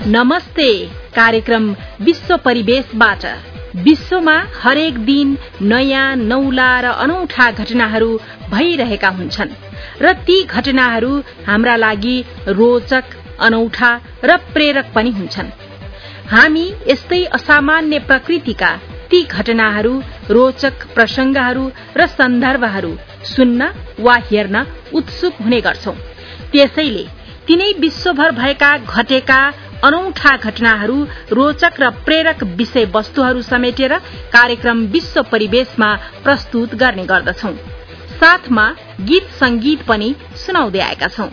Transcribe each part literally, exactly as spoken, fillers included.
नमस्ते कार्यक्रम विश्व परिवेशबाट। विश्वमा हरेक दिन नयाँ नौला र अनौठा घटनाहरू भइरहेका हुन्छन् र ती घटनाहरू हाम्रा लागि रोचक, अनौठा र प्रेरक पनि हुन्छन्। हामी यस्तै असामान्य प्रकृतिका ती घटनाहरू, रोचक प्रसंगहरू र सन्दर्भहरू सुन्न वा हेर्न उत्सुक हुने गर्छौं। त्यसैले तिनै विश्वभर भएका घटेका अनौठा घटनाहरू, रोचक र प्रेरक विषय वस्तुहरू समेटेर कार्यक्रम विश्व परिवेशमा प्रस्तुत गर्ने गर्दछौं। साथमा गीत संगीत पनि सुनाउँदै आएका छौं।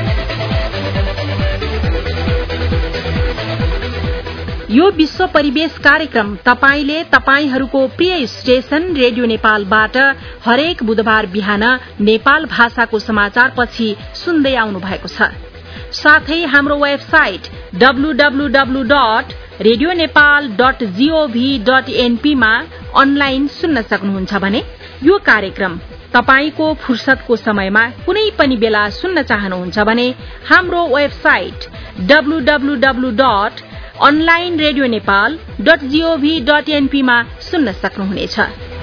यो विश्व परिवेश कार्यक्रम तपाईले तपाईहरूको प्रिय स्टेशन रेडियो नेपालबाट हरेक बुधबार बिहान नेपाल भाषाको समाचारपछि सुन्दै आउनु भएको छ। साथै हाम्रो website W W W dot radio Nepal dot G O V dot NP मा अनलाइन सुन्न सक्नुहुन्छ भने यो कार्यक्रम तपाईको फुर्सदको समयमा कुनै पनि बेला सुन्न चाहनुहुन्छ भने हाम्रो website W W W dot online radio Nepal dot G O V dot NP मा सुन्न सक्नुहुनेछ।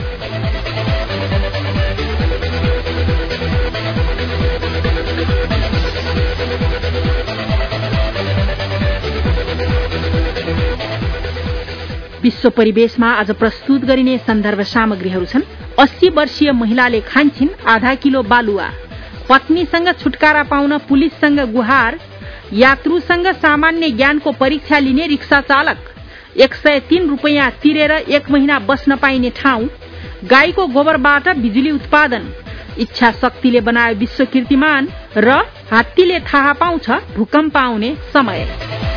विश्व परिवेशमा आज प्रस्तुत गरिने सन्दर्भ सामग्रीहरू छन्। अस्सी वर्षीय महिलाले खान्छिन् आधा किलो बालुवा, पत्नीसँग छुटकारा पाउन पुलिससँग गुहार, यात्रुसँग सामान्य ज्ञानको परीक्षा लिने रिक्सा चालक, एक सय तीन रुपियाँ तिरेर एक महिना बस्न पाइने ठाउँ, गाईको गोबरबाट बिजुली उत्पादन, इच्छा शक्तिले बनायो विश्व कीर्तिमान र हात्तीले थाहा पाउँछ भूकम्प आउने समय।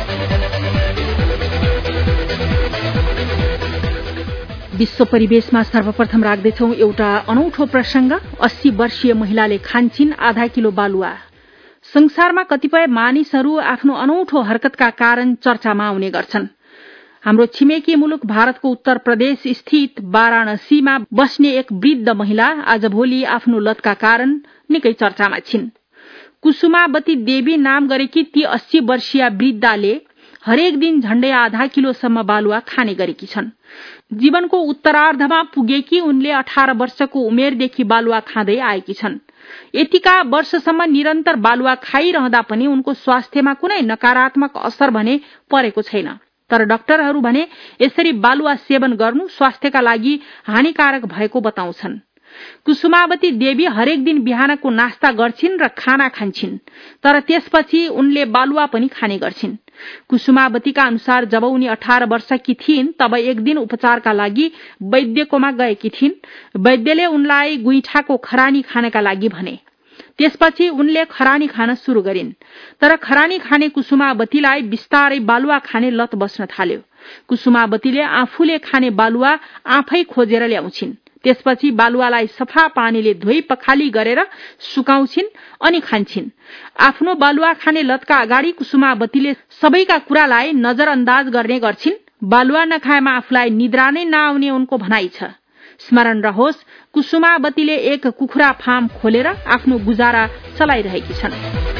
विश्व परिवेशमा सर्वप्रथम राख्दैछौ एउटा अनौठो प्रसंग। अस्सी वर्षीय महिलाले खान्छिन् आधा किलो बालुवा। संसारमा कतिपय मानिसहरू आफ्नो अनौठो हरकतका कारण चर्चामा आउने गर्छन्। हाम्रो छिमेकी मुलुक भारतको उत्तर प्रदेश स्थित वाराणसीमा बस्ने एक वृद्ध महिला आजभोलि आफ्नो लतका कारण निकै चर्चामा छिन्। कुसुमावती देवी नाम गरेकी ती अस्सी वर्षीय वृद्धाले हरेक दिन झण्डै आधा किलोसम्म बालुवा खाने गरेकी छन्। जीवनको उत्तरार्धमा पुगेकी उनले अठार वर्षको उमेरदेखि बालुवा खाँदै आएकी छन्। यतिका वर्षसम्म निरन्तर बालुवा खाइरहँदा पनि उनको स्वास्थ्यमा कुनै नकारात्मक असर भने परेको छैन। तर डाक्टरहरू भने यसरी बालुवा सेवन गर्नु स्वास्थ्यका लागि हानिकारक भएको बताउँछन्। कुसुमावती देवी हरेक दिन बिहानको नास्ता गर्छिन् र खाना खान्छिन्, तर त्यसपछि उनले बालुवा पनि खाने गर्छिन्। कुसुमावतीका अनुसार जब उनी अठार वर्षकी थिइन् तब एक दिन उपचारका लागि वैद्यकोमा गएकी थिइन्। वैद्यले उनलाई गुइठाको खरानी खानका लागि भने। त्यसपछि उनले खरानी खान शुरू गरिन्, तर खरानी खाने कुसुमावतीलाई बिस्तारै बालुवा खाने लत बस्न थाल्यो। कुसुमावतीले आफूले खाने बालुवा आफै खोजेर ल्याउँछिन्। त्यसपछि बालुवालाई सफा पानीले धोई पखाली गरेर सुकाउँछिन् अनि खान्छिन्। आफ्नो बालुवा खाने लतका अगाडि कुसुमावतीले सबैका कुरालाई नजरअन्दाज गर्ने गर्छिन्। बालुवा नखाएमा आफूलाई निद्रा नै नआउने उनको भनाइ छ। स्मरण रहोस्, कुसुमावतीले एक कुखुरा फार्म खोलेर आफ्नो गुजारा चलाइरहेकी छन्।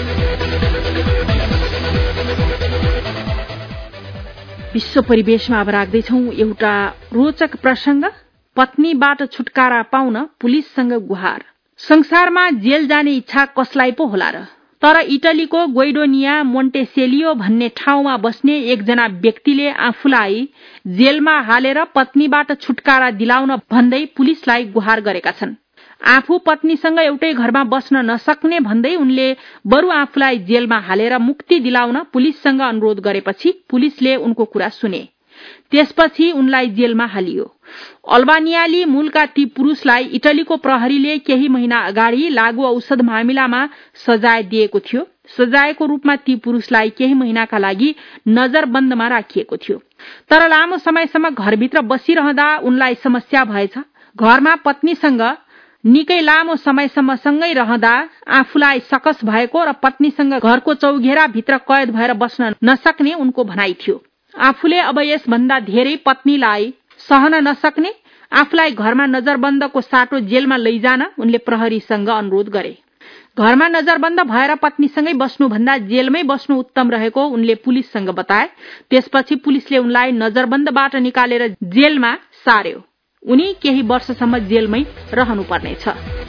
विश्व परिवेशमा अब राख्दैछौ एउटा रोचक प्रसंग। पत्नीबाट छुटकारा पाउन पुलिससँग गुहार। संसारमा जेल जाने इच्छा कसलाई पो होला र? तर इटलीको ग्वैडोनिया मोन्टेसेलियो भन्ने ठाउँमा बस्ने एकजना व्यक्तिले आफूलाई जेलमा हालेर पत्नीबाट छुटकारा दिलाउन भन्दै पुलिसलाई गुहार गरेका छन्। आफू पत्नीसँग एउटै घरमा बस्न नसक्ने भन्दै उनले बरु आफूलाई जेलमा हालेर मुक्ति दिलाउन पुलिससँग अनुरोध गरेपछि पुलिसले उनको कुरा सुने। त्यसपछि उनलाई जेलमा हालियो। अल्बानियाली मूलका ती पुरुषलाई इटलीको प्रहरीले केही महिना अगाडि लागू औषध मामिलामा सजाय दिएको थियो। सजायको रूपमा ती पुरुषलाई केही महिनाका लागि नजरबन्दमा राखिएको थियो। तर लामो समयसम्म घरभित्र बसिरहँदा उनलाई समस्या भएछ। घरमा पत्नीसँग निकै लामो समयसम्म सँगै रहँदा आफूलाई सकस भएको र पत्नीसँग घरको चौघेरा भित्र कैद भएर बस्न नसक्ने उनको भनाइ थियो। आफूले अब यसभन्दा धेरै पत्नीलाई सहन नसक्ने, आफूलाई घरमा नजरबन्दको साटो जेलमा लैजान उनले प्रहरीसँग अनुरोध गरे। घरमा नजरबन्द भएर पत्नीसँगै बस्नुभन्दा जेलमै बस्नु उत्तम रहेको उनले पुलिससँग बताए। त्यसपछि पुलिसले उनलाई नजरबन्दबाट निकालेर जेलमा सार्यो। उनी केही वर्षसम्म जेलमै रहनुपर्नेछ।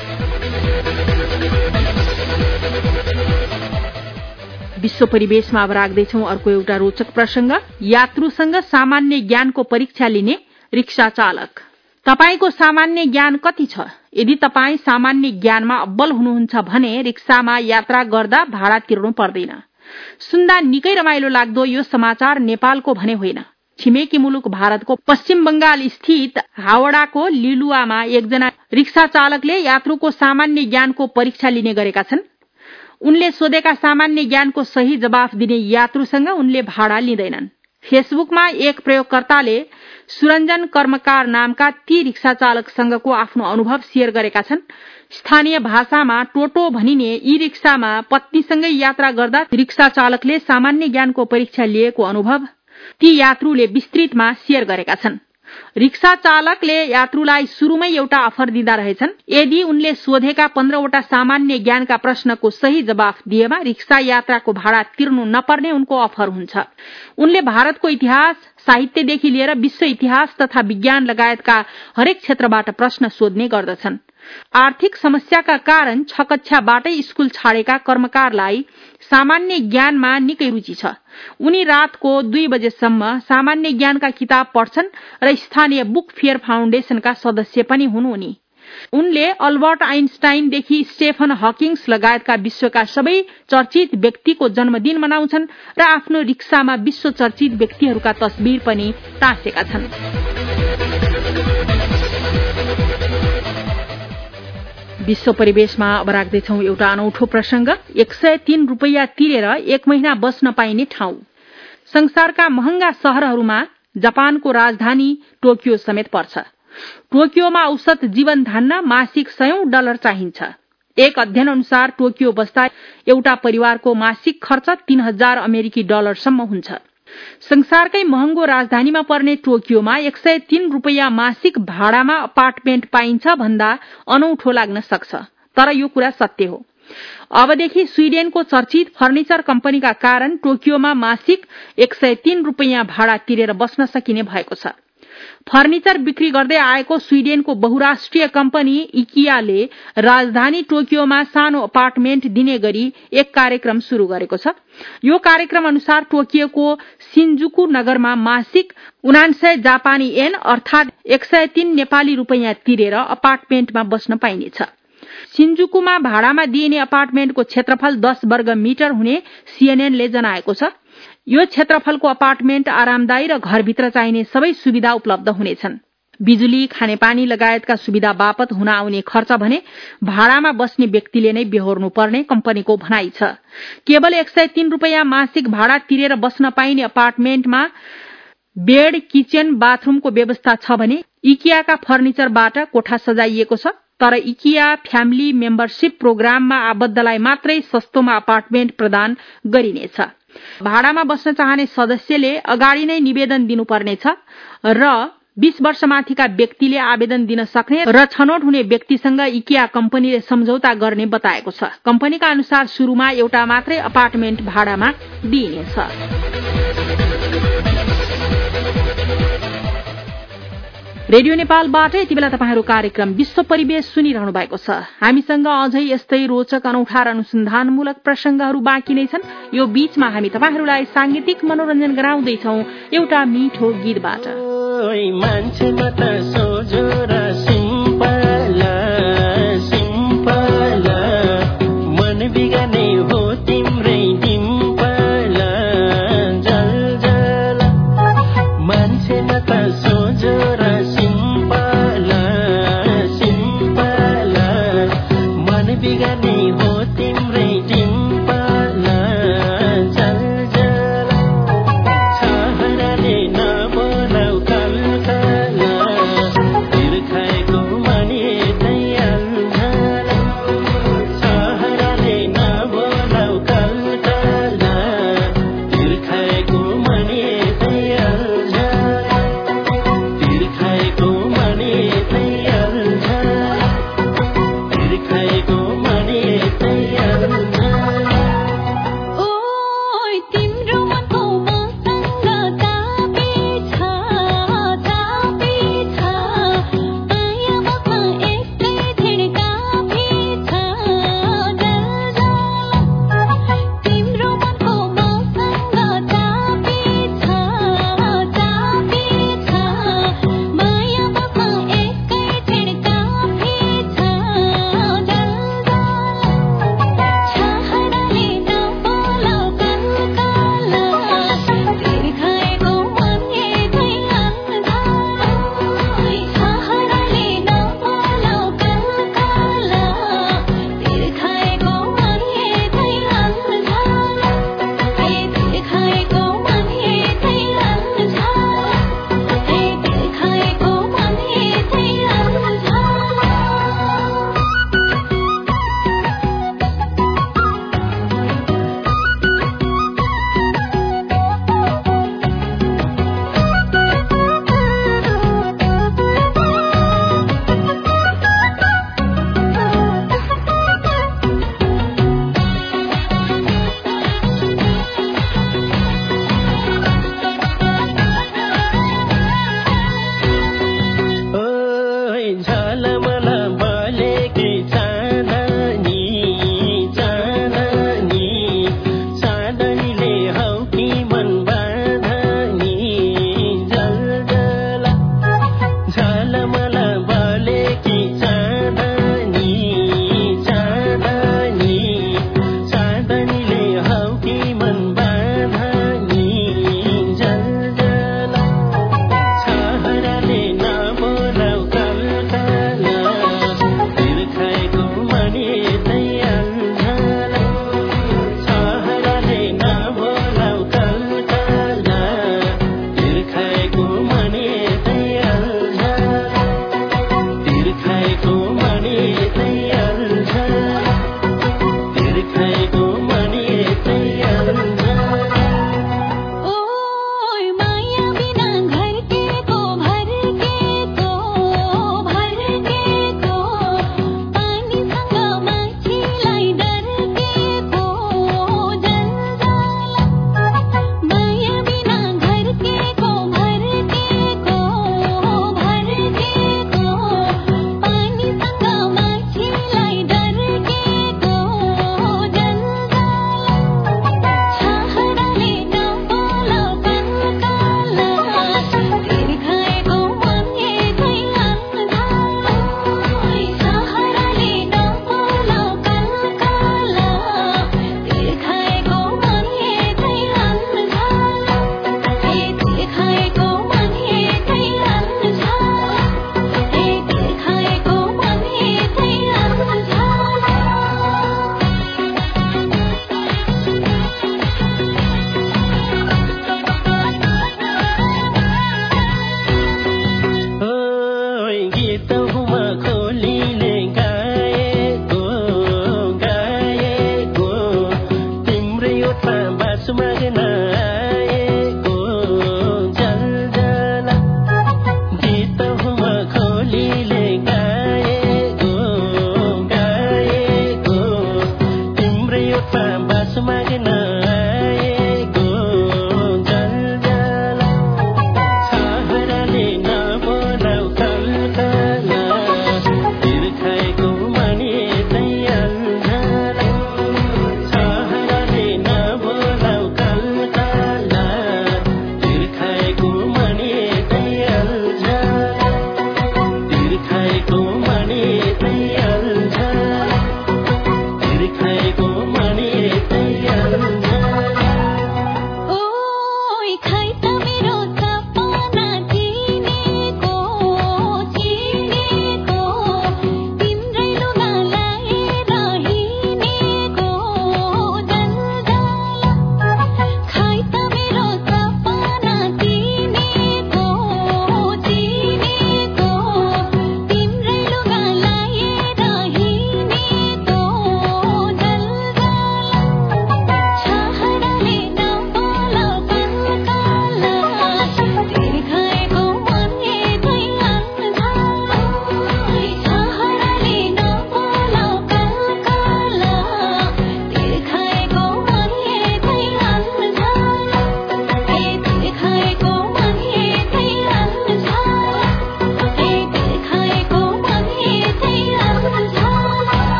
विश्व परिवेशमा अब राख्दैछौ अर्को एउटा रोचक प्रसंग। यात्रुसँग सामान्य ज्ञानको परीक्षा लिने रिक्सा चालक। तपाईको सामान्य ज्ञान कति छ? यदि तपाई सामान्य ज्ञानमा अब्बल हुनुहुन्छ भने रिक्सामा यात्रा गर्दा भाडा तिर्नु पर्दैन। सुन्दा निकै रमाइलो लाग्दो यो समाचार नेपालको भने होइन। छिमेकी मुलुक भारतको पश्चिम बंगाल स्थित हावड़ाको लिलुवामा एकजना रिक्सा चालकले यात्रुको सामान्य ज्ञानको परीक्षा लिने गरेका छन्। उनले सोधेका सामान्य ज्ञानको सही जवाफ दिने यात्रुसँग उनले भाडा लिँदैनन्। फेसबुकमा एक प्रयोगकर्ताले सुरञ्जन कर्मकार नामका ती रिक्सा चालकसँगको आफ्नो अनुभव शेयर गरेका छन्। स्थानीय भाषामा टोटो भनिने ई रिक्सामा पत्नीसँगै यात्रा गर्दा रिक्सा चालकले सामान्य ज्ञानको परीक्षा लिएको अनुभव ती यात्रुले विस्तृतमा शेयर गरेका छन्। रिक्सा चालकले यात्रुलाई शुरूमै एउटा अफर दिँदा रहेछन्। यदि उनले सोधेका पन्ध्रवटा सामान्य ज्ञानका प्रश्नको सही जवाफ दिएमा रिक्सा यात्राको भाडा तिर्नु नपर्ने उनको अफर हुन्छ। उनले भारतको इतिहास, साहित्यदेखि लिएर विश्व इतिहास तथा विज्ञान लगायतका हरेक क्षेत्रबाट प्रश्न सोध्ने गर्दछन्। आर्थिक समस्याका कारण छ कक्षाबाटै स्कूल छाडेका कर्मकारलाई सामान्य ज्ञानमा निकै रुचि छ। उनी रातको दुई बजेसम्म सामान्य ज्ञानका किताब पढ्छन् र स्थानीय बुक फेयर फाउन्डेशनका सदस्य पनि हुन्। उनी उनले अल्बर्ट आइन्स्टाइनदेखि स्टेफन हकिङ्स लगायतका विश्वका सबै चर्चित व्यक्तिको जन्मदिन मनाउँछन् र आफ्नो रिक्सामा विश्व चर्चित व्यक्तिहरूका तस्बिर पनि टाँसेका छन्। विश्व परिवेशमा अब राख्दैछौ एउटा अनौठो प्रसंग। एक सय तीन रूपैयाँ तिरेर एक महिना बस्न पाइने ठाउँ। संसारका महँगा शहरहरूमा जापानको राजधानी टोकियो समेत पर्छ। टोकियोमा औसत जीवन धान्न मासिक सयौं डलर चाहिन्छ। एक अध्ययन अनुसार टोकियो बस्दा एउटा परिवारको मासिक खर्च तीन हजार अमेरिकी डलरसम्म हुन्छ। संसारकै महँगो राजधानीमा पर्ने टोकियोमा एक सय तीन रूपैयाँ मासिक भाडामा अपार्टमेन्ट पाइन्छ भन्दा अनौठो लाग्न सक्छ, तर यो कुरा सत्य हो। अबदेखि स्वीडेनको चर्चित फर्निचर कम्पनीका कारण टोकियोमा मासिक एक सय तीन रूपैयाँ भाडा तिरेर बस्न सकिने भएको छ। फर्निचर बिक्री गर्दै आएको स्वीडेनको बहुराष्ट्रिय कम्पनी इकियाले राजधानी टोकियोमा सानो अपार्टमेन्ट दिने गरी एक कार्यक्रम शुरू गरेको छ। यो कार्यक्रम अनुसार टोकियोको सिन्जुकु नगरमा मासिक उनान्सय जापानी येन अर्थात एक सय तीन नेपाली रूपैयाँ तिरेर अपार्टमेन्टमा बस्न पाइनेछ। सिन्जुकुमा भाडामा दिइने अपार्टमेन्टको क्षेत्रफल दस वर्ग मिटर हुने सीएनएनले जनाएको छ। यो क्षेत्रफलको अपार्टमेन्ट आरामदायी र घरभित्र चाहिने सबै सुविधा उपलब्ध हुनेछन्। बिजुली, खानेपानी लगायतका सुविधा बापत हुन आउने खर्च भने भाडामा बस्ने व्यक्तिले नै बेहोर्नु पर्ने कम्पनीको भनाइ छ। केवल एक सय तीन रूपैयाँ मासिक भाडा तिरेर बस्न पाइने अपार्टमेन्टमा बेड, किचन, बाथरूमको व्यवस्था छ भने इकियाका फर्निचरबाट कोठा सजाइएको छ। तर इकिया फ्यामिली मेम्बरशिप प्रोग्राममा आबद्धलाई मात्रै सस्तोमा अपार्टमेन्ट प्रदान गरिनेछ। भाडामा बस्न चाहने सदस्यले अगाडि नै निवेदन दिनुपर्नेछ र बीस वर्षमाथिका व्यक्तिले आवेदन दिन सक्ने र छनौट हुने व्यक्तिसँग इकिया कम्पनीले सम्झौता गर्ने बताएको छ। कम्पनीका अनुसार शुरूमा एउटा मात्रै अपार्टमेन्ट भाडामा दिइनेछ। रेडियो नेपालबाट यति बेला तपाईहरु कार्यक्रम विश्व परिवेश सुनिरहनु भएको छ। हामीसँग अझै यस्तै रोचक अनौठा र अनुसन्धानमूलक प्रसंगहरू बाँकी नै छन्। यो बीचमा हामी तपाईहरुलाई सांगीतिक मनोरञ्जन गराउँदैछौं एउटा मिठो गीतबाट। खाएको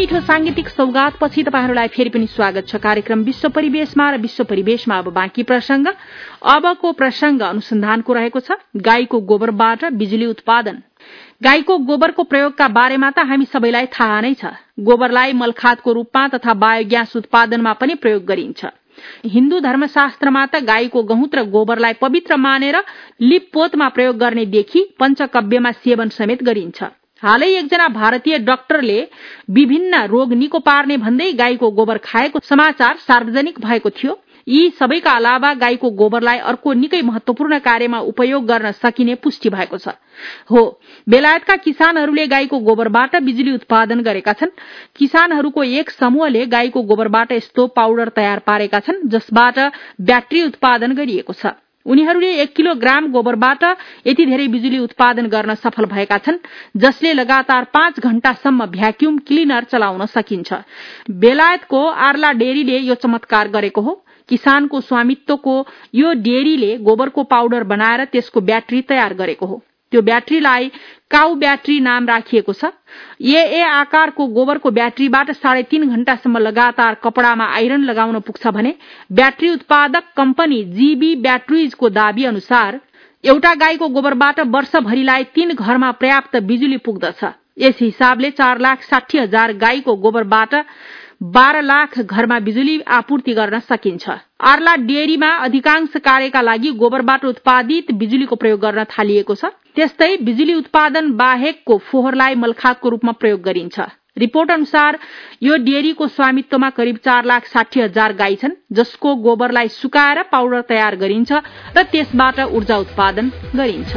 मिठो सांगीतिक सौगातपछि तपाईहरूलाई फेरि पनि स्वागत छ कार्यक्रम विश्व परिवेशमा र विश्व परिवेशमा अब बाँकी प्रसंग। अबको प्रसंग अनुसन्धानको रहेको छ गाईको गोबरबाट बिजुली उत्पादन। गाईको गोबरको प्रयोगका बारेमा त हामी सबैलाई थाहा नै छ। गोबरलाई मलखातको रूपमा तथा बायोग्यास उत्पादनमा पनि प्रयोग गरिन्छ। हिन्दू धर्मशास्त्रमा त गाईको गहुँत र गोबरलाई पवित्र मानेर लिपपोतमा प्रयोग गर्ने देखि पञ्चकव्यमा सेवन समेत गरिन्छ। हालै एकजना भारतीय डाक्टरले विभिन्न रोग निको पार्ने भन्दै गाईको गोबर खाएको समाचार सार्वजनिक भएको थियो। यी सबैका अलावा गाईको गोबरलाई अर्को निकै महत्वपूर्ण कार्यमा उपयोग गर्न सकिने पुष्टि भएको छ। हो, बेलायतका किसानहरूले गाईको गोबरबाट बिजुली उत्पादन गरेका छन्। किसानहरूको एक समूहले गाईको गोबरबाट यस्तो पाउडर तयार पारेका छन् जसबाट ब्याट्री उत्पादन गरिएको छ। उनीहरूले एक किलोग्राम गोबरबाट यति धेरै बिजुली उत्पादन गर्न सफल भएका छन् जसले लगातार पाँच घण्टासम्म भ्याक्युम क्लिनर चलाउन सकिन्छ। बेलायतको आर्ला डेरीले यो चमत्कार गरेको हो। किसानको स्वामित्वको यो डेरीले गोबरको पाउडर बनाएर त्यसको ब्याट्री तयार गरेको हो। त्यो ब्याट्रीलाई काउ ब्याट्री नाम राखिएको छ। ए ए आकारको गोबरको ब्याट्रीबाट साढे तीन घण्टासम्म लगातार कपडामा आइरन लगाउन पुग्छ भने ब्याट्री उत्पादक कम्पनी जीबी ब्याट्रिजको दाबी अनुसार एउटा गाईको गोबरबाट वर्षभरिलाई तीन घरमा पर्याप्त बिजुली पुग्दछ। यस हिसाबले चार लाख साठी हजार गाईको गोबरबाट बाह्र लाख घरमा बिजुली आपूर्ति गर्न सकिन्छ। आर्ला डेरीमा अधिकांश कार्यका लागि गोबरबाट उत्पादित बिजुलीको प्रयोग गर्न थालिएको छ। त्यस्तै बिजुली उत्पादन बाहेकको फोहोरलाई मलखातको रूपमा प्रयोग गरिन्छ। रिपोर्ट अनुसार यो डेरीको स्वामित्वमा करिब चार लाख साठी हजार गाई छन् जसको गोबरलाई सुकाएर पाउडर तयार गरिन्छ र त्यसबाट ऊर्जा उत्पादन गरिन्छ।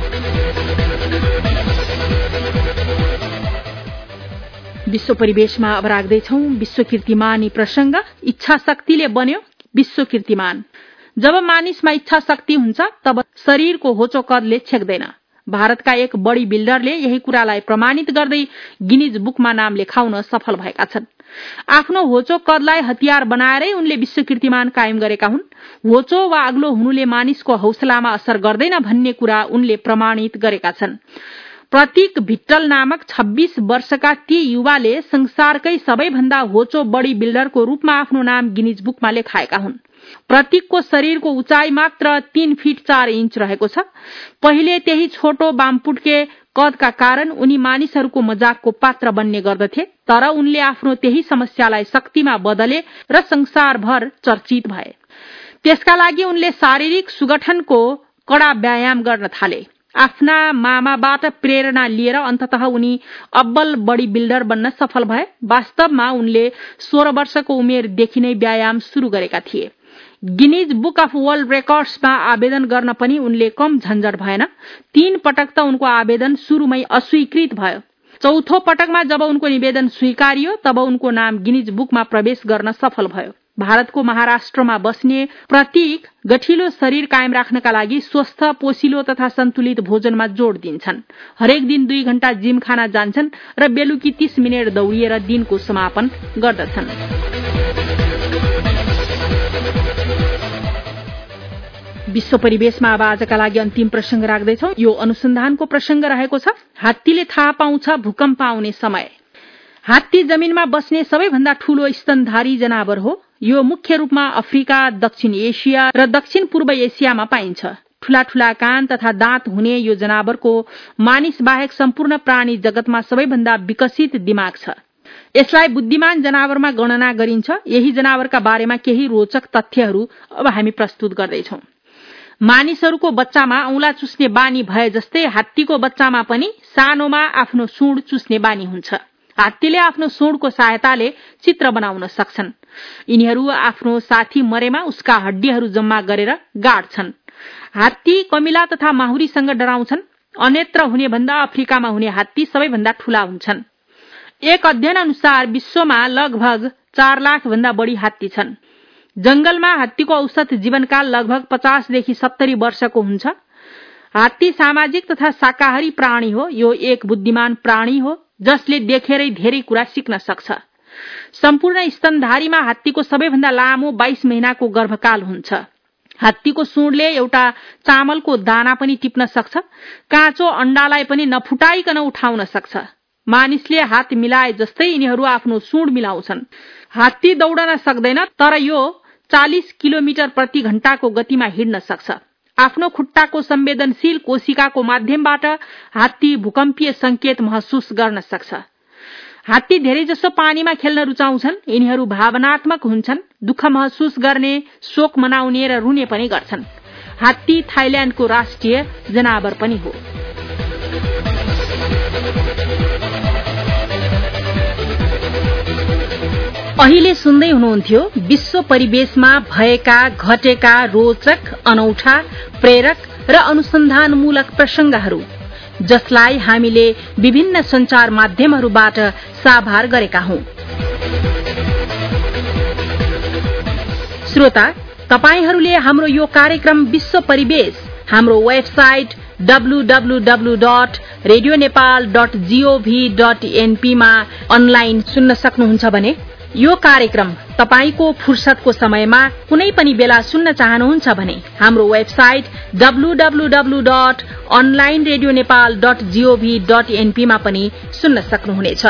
विश्व परिवेशमा अब राख्दैछौ विश्व कीर्तिमानी प्रसंग। इच्छा शक्तिले बन्यो विश्व कीर्तिमान। जब मानिसमा इच्छा शक्ति हुन्छ तब शरीरको होचो कदले छेक्दैन। भारतका एक बडी बिल्डरले यही कुरालाई प्रमाणित गर्दै गिनिज बुकमा नाम लेखाउन सफल भएका छन्। आफ्नो होचो कदलाई हतियार बनाएरै उनले विश्व कीर्तिमान कायम गरेका हुन्। होचो वा अग्लो हुनुले मानिसको हौसलामा असर गर्दैन भन्ने कुरा उनले प्रमाणित गरेका छन्। प्रतीक भिट्टल नामक छब्बीस वर्षका ती युवाले संसारकै सबैभन्दा होचो बडी बिल्डरको रूपमा आफ्नो नाम गिनिज बुकमा लेखाएका हुन्। प्रतीकको शरीरको उचाइ मात्र तीन फिट चार इंच रहेको छ। पहिले त्यही छोटो बामपुटके कदका कारण उनी मानिसहरूको मजाकको पात्र बन्ने गर्दथे, तर उनले आफ्नो त्यही समस्यालाई शक्तिमा बदले र संसारभर चर्चित भए। त्यसका लागि उनले शारीरिक सुगठनको कड़ा व्यायाम गर्न थाले। आफ्ना मामाबाट प्रेरणा लिएर अन्ततः उनी अब्बल बडी बिल्डर बन्न सफल भए। वास्तवमा उनले सोह्र वर्षको उमेरदेखि नै व्यायाम शुरू गरेका थिए। गिनिज बुक अफ वर्ल्ड रेकर्ड्समा आवेदन गर्न पनि उनले कम झन्झट भएन। तीन पटक त उनको आवेदन शुरूमै अस्वीकृत भयो। चौथो पटकमा जब उनको निवेदन स्वीकारियो तब उनको नाम गिनिज बुकमा प्रवेश गर्न सफल भयो। भारतको महाराष्ट्रमा बस्ने प्रतीक गठिलो शरीर कायम राख्नका लागि स्वस्थ, पोसिलो तथा सन्तुलित भोजनमा जोड़ दिन्छन्। हरेक दिन दुई घण्टा जिम खाना जान्छन् र बेलुकी तीस मिनट दौडिएर दिनको समापन गर्दछन्। विश्व परिवेशमा अब आजका लागि अन्तिम प्रसंग राख्दैछौ। यो अनुसन्धानको प्रसंग रहेको छ हात्तीले थाहा पाउँछ भूकम्प आउने समय। हात्ती जमिनमा बस्ने सबैभन्दा ठूलो स्तनधारी जनावर हो। यो मुख्य रूपमा अफ्रिका, दक्षिण एसिया र दक्षिण पूर्व एसियामा पाइन्छ। ठूला ठूला कान तथा दाँत हुने यो जनावरको मानिस बाहेक सम्पूर्ण प्राणी जगतमा सबैभन्दा विकसित दिमाग छ। यसलाई बुद्धिमान जनावरमा गणना गरिन्छ। यही जनावरका बारेमा केही रोचक तथ्यहरू अब हामी प्रस्तुत गर्दैछौं। मानिसहरूको बच्चामा औंला चुस्ने बानी भए जस्तै हात्तीको बच्चामा पनि सानोमा आफ्नो सुँड चुस्ने बानी हुन्छ। हात्तीले आफ्नो सुँडको सहायताले चित्र बनाउन सक्छन्। यिनीहरू आफ्नो साथी मरेमा उसका हड्डीहरू जम्मा गरेर गाड्छन्। हात्ती कमिला तथा माहुरीसँग डराउँछन्। अन्यत्र हुने भन्दा अफ्रिकामा हुने हात्ती सबैभन्दा ठूला हुन्छन्। एक अध्ययन अनुसार विश्वमा लगभग चार लाख भन्दा बढी हात्ती छन्। जंगलमा हात्तीको औसत जीवनकाल लगभग पचासदेखि सत्तरी वर्षको हुन्छ। हात्ती सामाजिक तथा शाकाहारी प्राणी हो। यो एक बुद्धिमान प्राणी हो जसले देखेरै धेरै कुरा सिक्न सक्छ। सम्पूर्ण स्तनधारीमा हात्तीको सबैभन्दा लामो बाइस महिनाको गर्भकाल हुन्छ। हात्तीको सुँडले एउटा चामलको दाना पनि टिप्न सक्छ। काँचो अण्डालाई पनि नफुटाइकन उठाउन सक्छ। मानिसले हात मिलाए जस्तै यिनीहरू आफ्नो सुँड मिलाउँछन्। हात्ती दौडन सक्दैन, तर यो चालीस किलोमिटर प्रति घण्टाको गतिमा हिँड्न सक्छ। आफ्नो खुट्टाको संवेदनशील कोशिकाको माध्यमबाट हात्ती भूकम्पीय संकेत महसुस गर्न सक्छ। हात्ती धेरैजसो पानीमा खेल्न रुचाउँछन्। यिनीहरू भावनात्मक हुन्छन्, दुःख महसुस गर्ने, शोक मनाउने र रुने पनि गर्छन्। हात्ती थाइल्याण्डको राष्ट्रिय जनावर पनि हो। अहिले सुन्दै हुनुहुन्थ्यो विश्व परिवेशमा भएका घटेका रोचक, अनौठा, प्रेरक र अनुसन्धानमूलक प्रसंगहरू, जसलाई हामीले विभिन्न संचार माध्यमहरूबाट साभार गरेका हौं। श्रोता, तपाईहरूले हाम्रो यो कार्यक्रम विश्व परिवेश हाम्रो website W W W dot radio Nepal dot G O V dot NP मा अनलाइन सुन्न सक्नुहुन्छ भने यो कार्यक्रम तपाईको फुर्सदको समयमा कुनै पनि बेला सुन्न चाहनुहुन्छ भने हाम्रो website W W W dot online radio Nepal dot G O V dot NP मा पनि सुन्न सक्नुहुनेछ।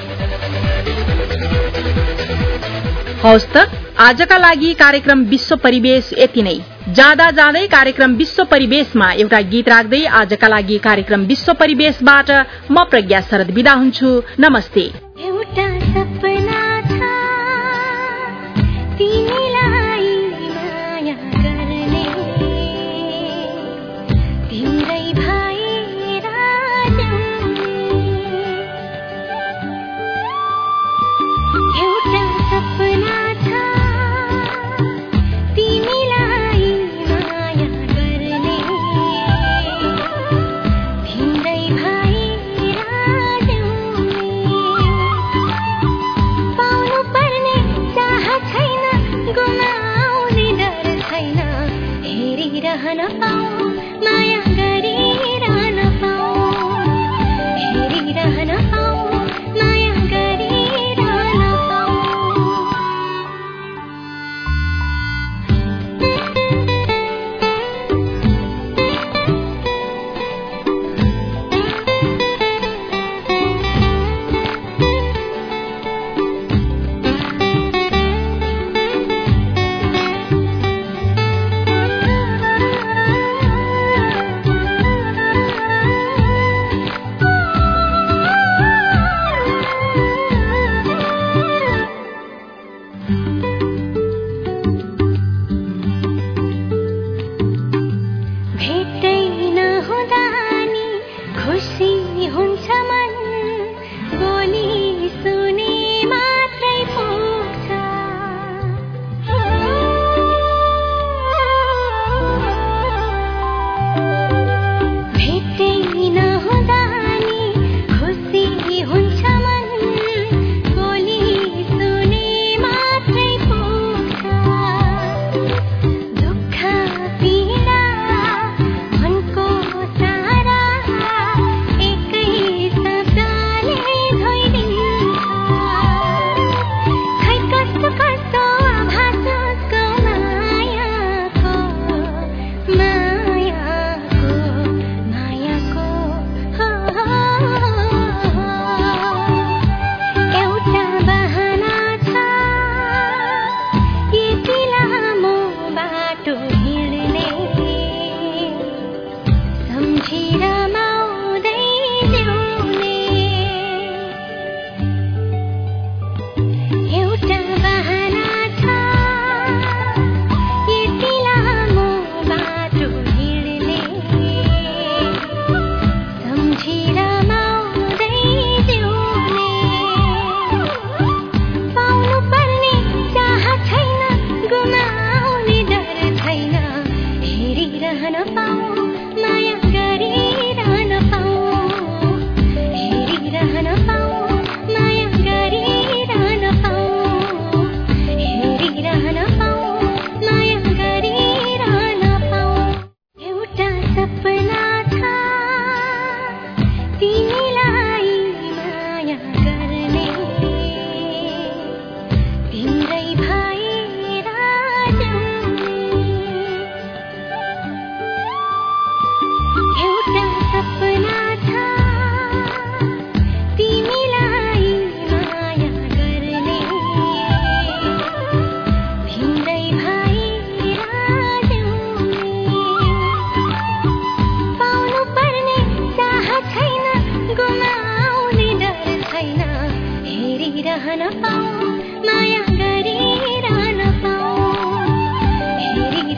हवस् त, आजका लागि कार्यक्रम विश्व परिवेश यति नै। जाँदा जाँदै कार्यक्रम विश्व परिवेशमा एउटा गीत राख्दै आजका लागि कार्यक्रम विश्व परिवेशबाट म प्रज्ञा शरद बिदा हुन्छु। नमस्ते। एउटा सपना था तिमीलाई माया गर्ने, तिम्रै भएर एउटा सपना था तिमीलाई माया गर्ने, तिम्रै भएर पाउनु पर्ने चाह छैन, गुमाउने डर छैन, हेरिरहन पाऊ माया गरिरहन पाऊ, हेरिरहन पाऊ माया गरिरहन पाऊ।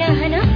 रहन